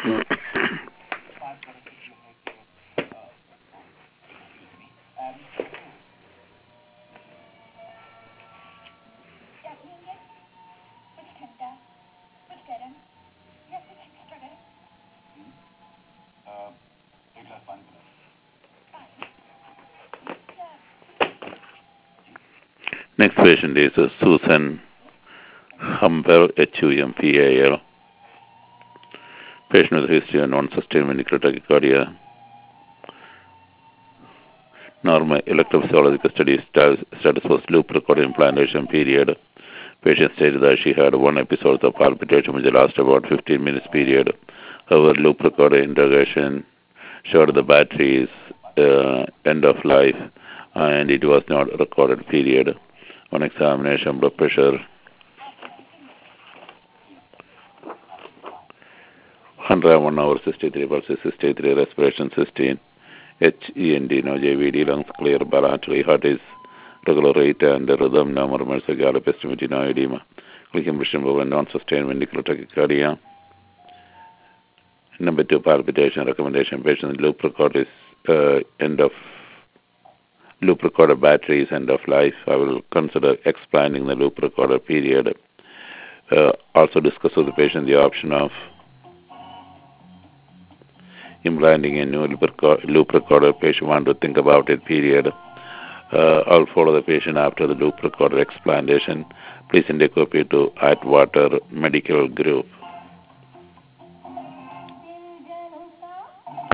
Next patient is Susan Humpel, HUMPAL. Patient with a history of non-sustained ventricular tachycardia. Normal electrophysiological study status was loop record implantation period. Patient stated that she had one episode of palpitation which lasted about 15 minutes period. However, loop record interrogation showed the battery is end of life and it was not recorded period. On examination, blood pressure 101 over 63 pulse 63, respiration 16, HEND, no JVD, lungs clear, bilaterally, heart is regular rate and rhythm, no murmurs, gallop estimate, no edema. Click impression of non-sustained ventricular tachycardia. Number 2, palpitation recommendation. Patient loop record is end of loop recorder battery is end of life. I will consider expanding the loop recorder period. Also discuss with the patient the option of implanting a new loop recorder. Patient want to think about it period. I'll follow the patient after the loop recorder explantation. Please send a copy to Atwater Medical Group.